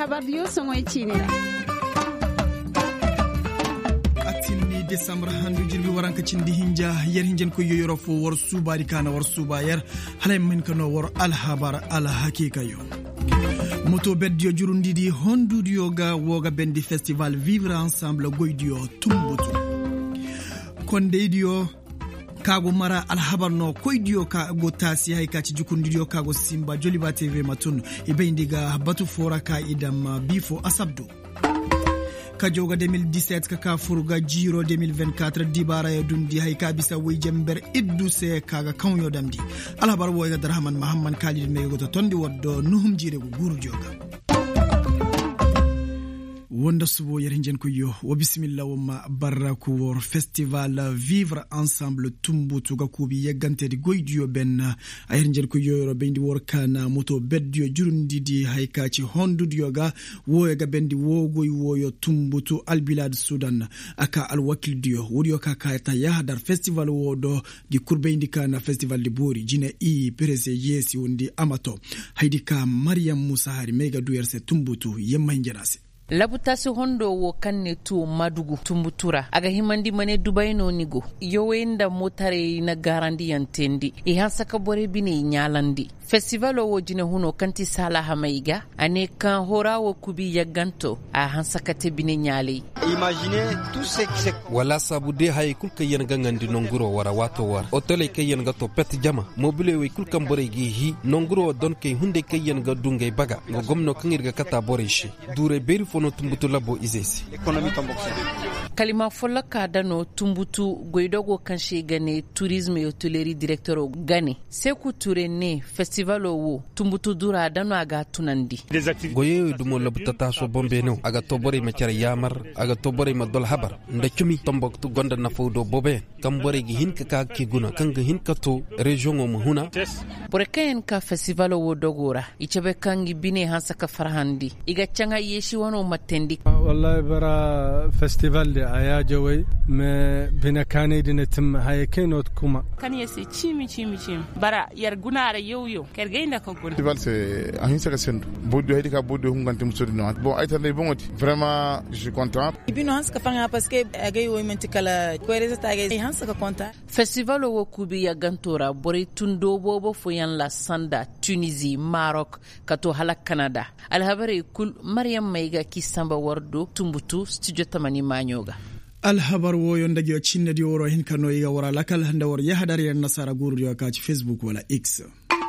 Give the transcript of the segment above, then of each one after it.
alhabar dio songoy chinira atini December handu jirbi waranka cindi hinja yer hinjen ko yoyoro fo wor subari kana wor subayar halay min kano wor alhabar al hakika yo moto beddio jurundidi hondudio ga woga bendi festival vivre ensemble goydio tumbutu kondeidio kago mara alhabarno koydio ka go tasi hay ka ci jukundidio kago simba joliba tv matun ibe indiga batu fora ka idam bifo asabdo kajoga 2017 ka furga jiro 2024 dibara ya dundi hay ka bisa way jember iddu se kaga kanyo damdi alhabar woyga darhaman mahamman khalid mego to tondi woddo nuhum jire go guru joga wonda subo yerinjen ko yo wa bismillah wa baraku wor festival vivre ensemble tumbutu ga kubi yegante di goydiyo ben ayerinjen ko yo bendi wor kana moto beddio jurundidi haykaci hondudiyo ga woyga bendi wogoy woyo tumbutu albilad sudan aka alwakil dio wuriyo ka kayta yahdar festival wodo di kurbendi kana festival di bori jine i perese yesi wondi amato haydika maryam musa hari mega duyerse tumbutu yemma njerase labutasi hondo wo kanne tu madugu tumbutura aga himandi mane dubai no nigo yowenda motare na garandi yantendi e hansaka bore bini nyalandi festival wo jine huno kanti sala hamaiga ane kan hora wo kubi yaganto a hansaka te bini nyali imaginez tout ce qui se wala sabude hay kulka yen gangandi nonguro wara wato war otole kayen gato pet jama mobile we kulka bore gi hi nonguro don kay hunde kayen ga dungay baga go gomno kangirga kata bore shi dure beri no tumbutu labo izesi l'économie tombokse kalima folla ka dano tumbutu goidogo kanshi gane tourisme et hôtellerie directeur gane seku turene festival wo tumbutu dura dano aga tunandi goye dumo labutata so bombe no aga tobore ma cara yamar aga tobore ma dol habar nda cumi tomboktu gonda na fawdo bobe kambore gi hinka ka ki guna kanga hinka to region o huna boreken ka festival wo dogora ichebe kangi bine hansaka farhandi iga changa yeshi wano matendi wallahi bara festival de aya jawai me binakane dinatim hayakenot kuma kan yesi chimi bara yar gunara yoyo kergeinda ko gon festival c'est ahinsa ka sendu boddo hedi ka boddo hunganti musodi no bon aytane bongoti vraiment je suis content ibino hanska fanga parce que agay wo mentikala ko resata agay hanska ka content festival wo kubi ya gantora bori tundo bobo foyan la sanda Tunisie Maroc kato hala Canada alhabari kul Maryam Maiga kisamba wardo tumbutu studio tamani manyoga alhabar woyo ndagi cinne di woro hin kano yiga wara lakal handa wor yahdari en nasara gurdu yo ka ci Facebook wala X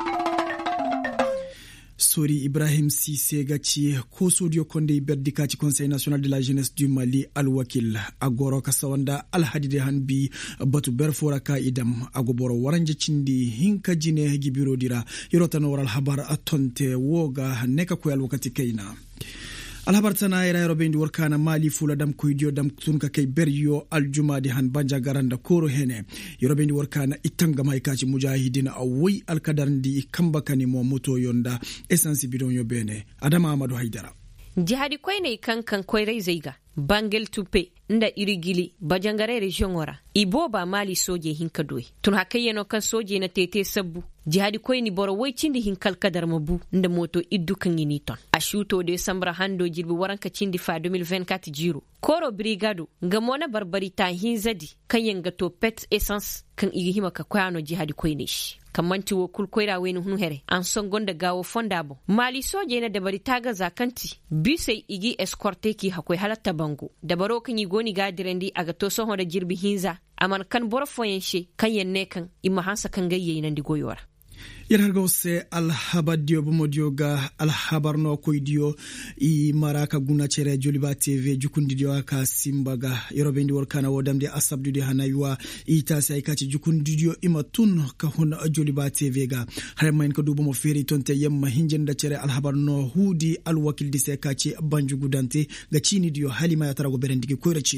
Sori Ibrahim Cissé gaci ko sodio konde beddika ci Conseil national de la jeunesse du Mali alwakil agoro kasawanda alhadide hanbi batu berfora ka idam agoboro waranje cindi hinka jine gibiro dira yorotano waral habar atonte woga neka ko alwakati kaina alhabar tana ira robendi workana Mali fula dam koydio dam tunka kay beryo aljumadi han banja garanda koro hene robendi workana itanga maykaci mujahidina awi alkadarndi kambakani mo moto yonda essence bidon yo bene Adama Amadou Haidara jihadi koyne kankan koyrai zaiga bangel tupe nda irigili bajangare region wara iboba Mali soje hinkadoi tun hakayeno kan soje na tete sabbu jihadi koyni boro woycindi hinkal kadar mabu nda moto iddu kan yini ton ashuto de sambra hando jirbi waranka cindi fa 2024 jiro koro brigado ngamona barbari ta hinzadi kayenga to pet essence kan igi hima ka koyano jihadi koyni shi kamanti wo kulkoira weni hunu here an son gonda gawo fondabo Mali soje na dabari taga zakanti bisai igi escorte ki hakoy halatta bango dabaro kan yi goni gadirendi aga to son hoda jirbi hinza aman kan borfoyen she kan yenne kan imma hansa kan gayye nan digoyora yargose alhabadio bomodioga alhabarno koydio I maraka guna chere joliba tv jukundidio aka simbaga yorobendi workana wodamde asabdude hanaywa ita sai kaci jukundidio imatun ka hon joliba tv ga haremain ko dubo mo feri tonte yemma hinjenda chere alhabarno hudi alwakil dise kaci banju gudante ga chini dio halima ya tarago berendigi koyra chinira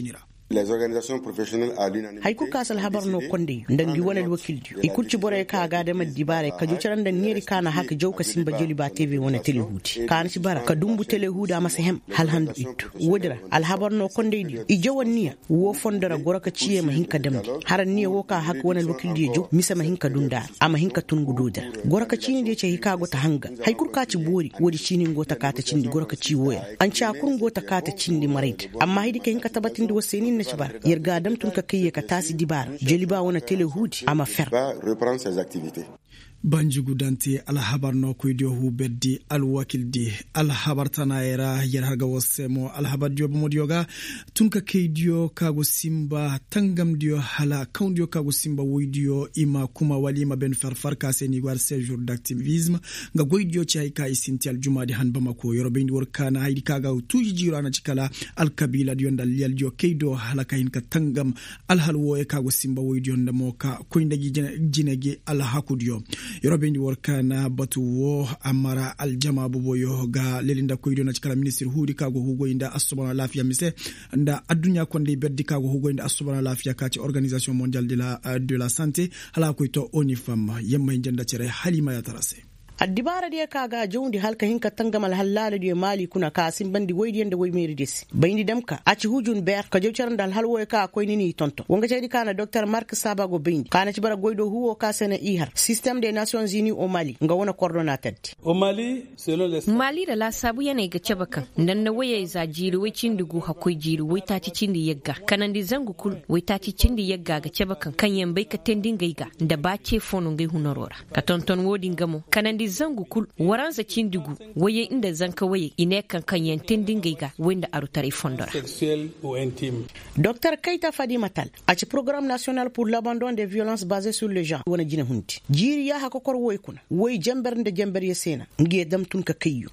haiku kasal habar no konde ndangi wonal wakildio ikulci bore ka ga da madibare ka jucaran da niyari kana haka jauka simba joli ba tv wona telehuti kana ci bara ka dumbu telehuda masa hem hal handu ittu wodira al habar no konde dio i jawon niya wo fondara goraka ciye ma hinka damdi haran niya wo ka haka wonal wakildio jo misa ma hinka dunda ama hinka tungu doda goraka cini de ce hika go ta hanga haikur ka ci bori wodi cini go ta kata cindi goraka ci woya an ci akurun go ta kata cindi marait amma haidi ka hinka tabatin da waseni na ci bara yerga dam tun ka kiye ka tasi dibar jeli ba wona telehudi ama fer reprendre ses activités. banjugu dante alhabar no kuydio hu beddi alwakildi alhabar tanayera yerhaga wasemo alhabar jobo modioga tunka keidio kago simba tangam dio hala kaundio kago simba woidio ima kuma walima ben farfar ka seni war séjour d'activisme nga goidio ci hayka isinti aljumadi hanba mako yorobendi workana haydi kaga tuji jirana cikala alkabila dio dal yaljo keido hala kayin ka tangam alhalwo e kago simba woidio ndamoka koindagi jinege alhakudio yorobendi workana batu wo amara aljama boboyo ga lelinda koydo na cikala ministre hudi kago hugo inda asobana lafiya mise nda adunya konde beddi kago hugo inda asobana lafiya ka ci organisation mondiale de la santé hala koyto onifam yemma njanda cere halima ya tarase addibara dia kaga jawndi halka hinka tangamal halala dia mali kuna ka simbandi woydi ende woy meri des bayndi demka aci hujun ber ka jewcaran dal halwo ka koyni ni tonto wonga cedi kana Dr Mark Sabago bayndi kana ci bara goydo huwo ka sene ihar système des nations unies au Mali nga wona coordonnateur au Mali selon les Mali da la sabu yana ga cabakan dan na waye za jiri wai cindigu hakoi jiri wai tati cindi yagga kanandi zangu kul wai tati cindi yagga ga cabakan kan yambai ka tendin gaiga da ba ce fono ngai hunorora ka tonton wodi ngamo kanandi zangu kul waranza cindigu waye inda zanka waye ine kan yantin dingaiga wanda arutare fondora sexuel ou intime. Dr Keita Fadi Matal a ci programme national pour l'abandon des violences basées sur le genre wona jina hunti jiri ya haka kor woy kuna woy jamber nda jamber ya sena ngiye dam tun ka kayyo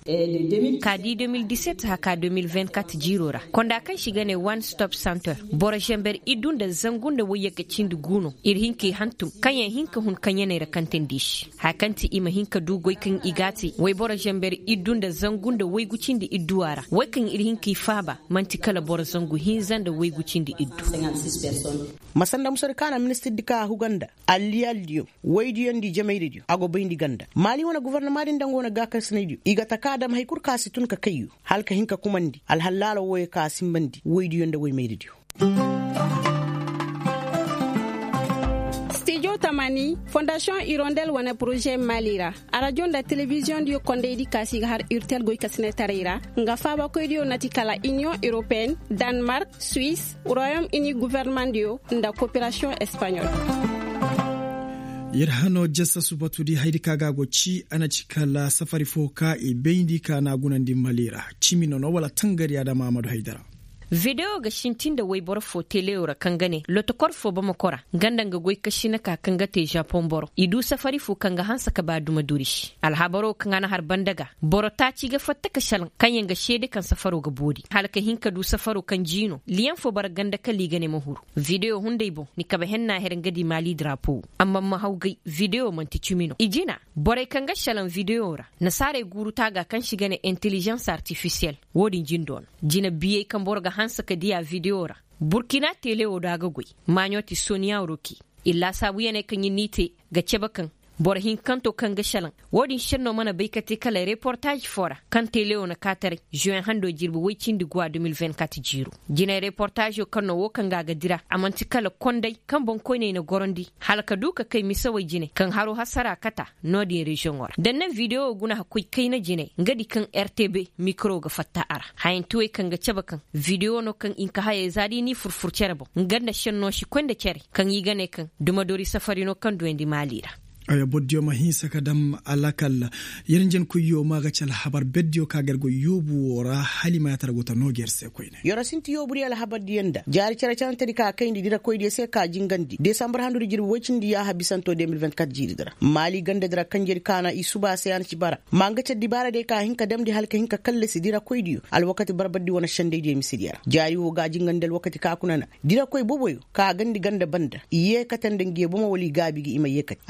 kadi 2017 haka 2024 jirora konda kan shiga ne one stop center bora jamber idunda zangunda waye ga cindiguno irhinki hantum kanyan hinka hun kanyane ra kanten dish hakanti ima hinka dugo kan igati wai bora jamber idunda zangunda wai gucindi idduara wai kan irhinki faba manti kala bora zangu hinzan da wai gucindi iddu masanda musar kana ministre dika huganda allialdio wai diyondi jamaidio ago bayndi ganda mali wona gouvernement din dango na gaka snaidio igata kadam hay kurka situn ka kayyu halka hinka kumandi alhallalo wai ka simbandi wai diyonda wai maidio Tamani Fondation Hirondelle wana projet Malira aradio da télévision dio konde di kasi har urtel goy kasne tarira nga faba ko dio natikala Union Européenne Danemark Suisse Royaume-Uni gouvernement dio nda coopération espagnole yerhano jessa subatudi haidi kaga go ci ana cikala safari foka e beindi kana gunandi Malira cimino no wala tangari ada Mamadou Haidara video ga shintin da waibor fo teleora kangane lotokor fo ba makora ganda nga goy kashina ka kanga te Japon boro idu safari fo kanga hansa ka ba duma durish alhabaro kanga har bandaga boro ta ci ga fatta ka shal kan ga shede kan safaro ga bodi halka hinka du safaro kan jino liyan fo bar ganda ka ligane mahuru video hundai bo ni ka ba henna her ngadi Mali drapo amma ma hawgai video man ticumino ijina bore kanga shalan video ra nasare guru taga kan shigane intelligence artificielle wodi jindon jina biye kan boro ga hansa ka dia videora Burkina tele o daga gui manyoti Sonia Roki illa sabu yana kan yinite ga cebakan borhin kanto kan ga shalan wodin shanno mana baikate kala reportage fora kan tele o na katare juin hando jirbu wicin di gwa 2024 jiru jina reportage kan no wokan ga dira amanti kala kondai kan bon koine na gorondi halaka duka kai misawai jine kan haro hasara kata nodi region wara dan nan video guna hakui kai na jine ngadi kan RTB micro ga fatta ara hayin tuwe kan ga cebakan video no kan in ka haye zadi ni furfurcere bo nganda shanno shi kwenda cere kan yi gane kan dumadori safari no kan duendi Malira aya boddio ma hisa kadam alakal yenjen ko yo maga cal habar beddio kagar go yobu wora halima ya targota no gerse koyne yora sinti yoburi al habar dienda jari cara cara tadi ka kayndi dira koyde se ka jingandi décembre handuri jir wocindi ya habisanto 2024 jiri dara Mali gande dara kanjeri kana isuba se an ci bara manga ca dibara de ka hinka demdi halka hinka kalle si dira koydiyo al wakati barbaddi wona shande de misidiyara jari wo ga jingandel wakati ka kunana dira koy boboyo ka gandi ganda banda iye katande ngiye boma woli gabi gi ima yekat al habar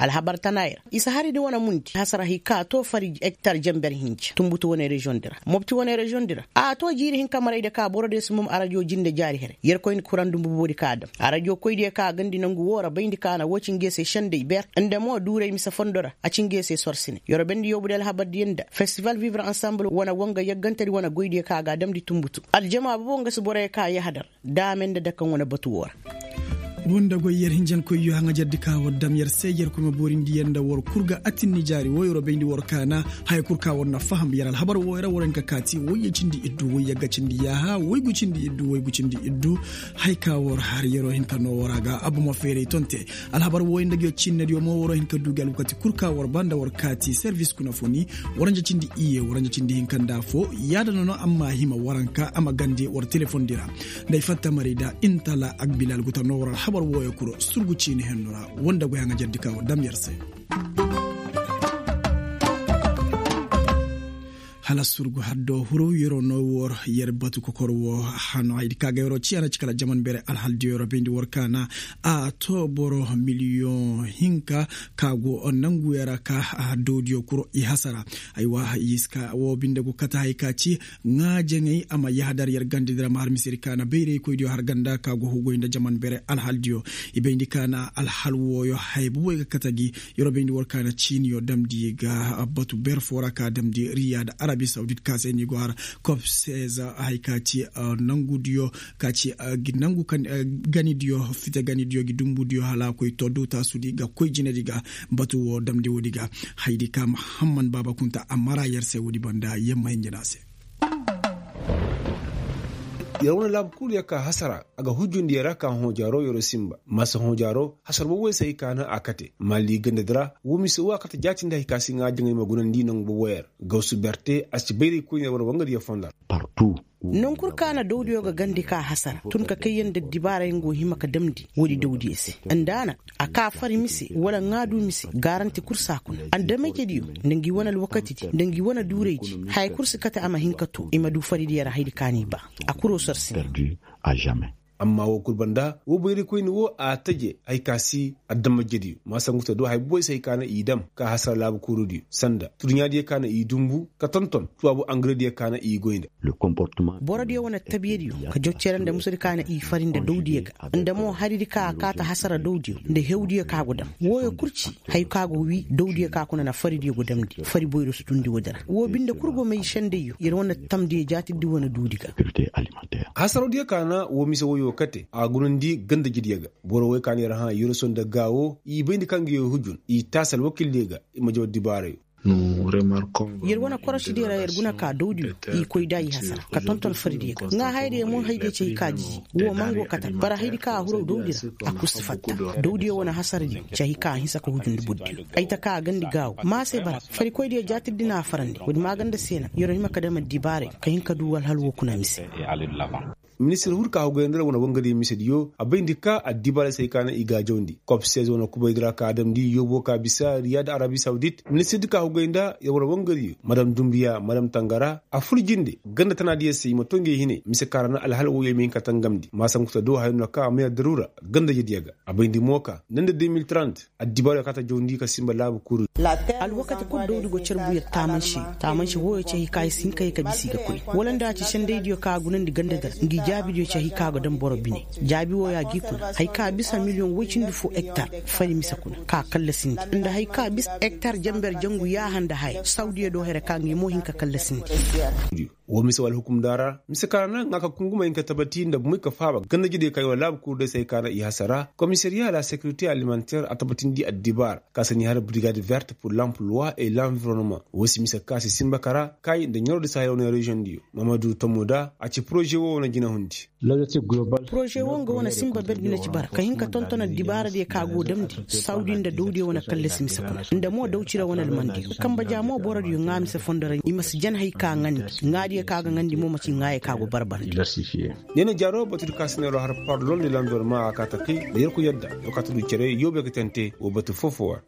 tanair isa hari de wana munti hasara hika to fari hectare jamber hinci tumbutu wana region dira mobti wana region dira a to jiri hin kamara ida ka boro de sumum arajo jinde jari here yer ko in kurandum bubodi kadam arajo koyde ka gandi nangu wora bayndi kana wocin gese shande ber ande mo dure mi sa fondora a cingese sorsine yoro bendi yobudel habad yenda festival vivre ensemble wana wonga yaggantari wana goyde ka ga damdi tumbutu aljama bonga su bore ka ya hadar damen da kan wana batu wora wonda go yer hinjan ko yo hanga jaddi ka waddam yer sejer ko mabori ndiyenda wor kurga atinni jari woyro bendi wor kana hay kurka wonna faham yaral habar woyra woren ka kati woye cindi iddu woye gacindi ya ha woy gucindi iddu woy gucindi iddu hay ka wor har yero hin kano woraga abu ma fere tonte al habar woynda go cinne yo mo woro hin ka dugal kati kurka wor banda wor kati service kuna foni woranja cindi iye woranja cindi hin kanda fo yada no amma hima waranka ama gande wor telephone dira nday fatta marida intala ak bilal gutano wor habar woyo kuro surgu cini hennora wonda go hanga jaddi kawo dam yerse hala surgu haddo huro yero no wor yer batu ko korwo hano haydi kaga yoro ciana cikala jaman bere al haldi yoro bendi wor kana a to boro million hinka kago nangu yara ka dodio kuro i hasara aywa yiska wo binde go kata haykaci ngaje ngai ama yahdar yer gandi dra mar misiri kana beere ko dio har ganda kago hugo inda jaman bere al haldio i bendi kana al halwo yo haybu go katagi yoro bendi wor kana cini yo damdi ga batu berfora ka damdi riyad Arabie Saoudite kase ni gwar COP 16 haikati nangudio kachi ginangu kan ganidio fite ganidio gidumbudio hala ko todo tasudi ga ko jinediga batu wo damde wodiga haydi kam Muhammad Baba Kunta amara yerse wodi banda yemma hinjinase yarawna lab kul yaka hasara aga hujjundi yaraka hojaro yoro simba masa hojaro hasar bo wese ikana akate mali gendedra wumi se wakata jatinda hikasi ngajinga magunan dinan bo wer gausu berte asci bayri kunya wona wangari ya fonda partout non kurkana dawdiyo ga gandi ka hasara tun ka kayen da dibara yin gohi maka damdi wodi dawdi ese andana aka fari misi wala ngadu misi garanti kursa kun anda make diyo ndangi wana wakati ndangi wana dureji hay kursi kata ama hinkato imadu fari diyara haydi kani ba akuro sarsi perdu à jamais amma wo kurbanda wo bayri koyni wo a taje ay kasi addama jedi masa nguta do hay boy say kana idam ka hasar labu kurudi sanda turnya die kana idumbu ka tonton tuwabu engrais die kana i goynda le comportement borodi wona tabiyedi ka jocceren da musudi kana i farinde dawdi ga anda mo haridi ka ta hasara dawdi nde hewdi ka godam wo kurci hay kago wi dawdi ka kuna na faridi godamdi fari boyro sutundi wodara wo binde kurgo may shende yo yer wona tamdi jati di wona dudiga sécurité alimentaire hasaro die kana wo mise wo kate a gunundi ganda jidiyaga boro way kan yara ha yoro son da gawo i bendi kangi hujun i tasal wakil lega imajo dibare nous remarquons yerwana koroshi dira yerguna ka dawdi i koyda yi hasara ka tonton faridi nga hayde mo hayde ce kaji wo mango kata bara haydi ka huro dawdira akustifatta dawdi wona hasardi ce ka hisa ko hujunde buddi ayta ka gandi gawo ma se bara fari koyde jatiddina farande wodi maganda sena yoro hima kadama dibare kayin kadu wal halwo kuna mise ministre hurka hawgendra wona wongadi misediyo abendi ka adibale say kana iga jondi COP 16 wona kubaydra ka adam di yobo ka bisa Riyad Arabie Saoudite ministre ka hawgenda ya wona wongadi madam Dumbiya madam Tangara afurjinde ganda tanadi sey mo tonge hine mise karana al halwo yemin ka tangamdi masam ko do hayno ka me darura ganda yediyaga abendi moka nande 2030 adibale kata jondi ka simba labu kuru al wakati ko do go cerbu ya tamanshi woyo ce kai sin kai ka bisi ga kuri walanda ci shende dio ka gunan di ganda dar ngi jabi dio ce hikago dan boro bine jabi wo ya giku haika bisa million wicin du fu hectare fari misa kuna ka kalla sin inda haika bis hectare jamber jangu ya handa hay saudi do here ka ngi mo hinka kalla sin wo misa wal hukum dara misa kana ngaka kunguma inka tabati nda muy ka faba ganna jide kay wala ko de say kana i hasara commissariat à la sécurité alimentaire atabatin di adibar kasani har brigade verte pour l'emploi et l'environnement wosi misa kasi simbakara kay de nyoro de sayo na region dio Mamadou Tomoda a ci projet wo na gina hundi l'objectif global projet wonga wona simba berdina ci bar ka hinka tontona dibara de kago damdi saudi nda dawdi wona kalle simisa kuna nda mo dawcira wona mandi kamba jamo borod yo ngami se fondara imas jan hay ka ngani ngadi ka ga ngandi mo maci ngaye kago barban diversifié nene jaro batu kasnero har parlon de l'environnement akata ki der ko yadda o katu cere yobe ko tente o batu fofowa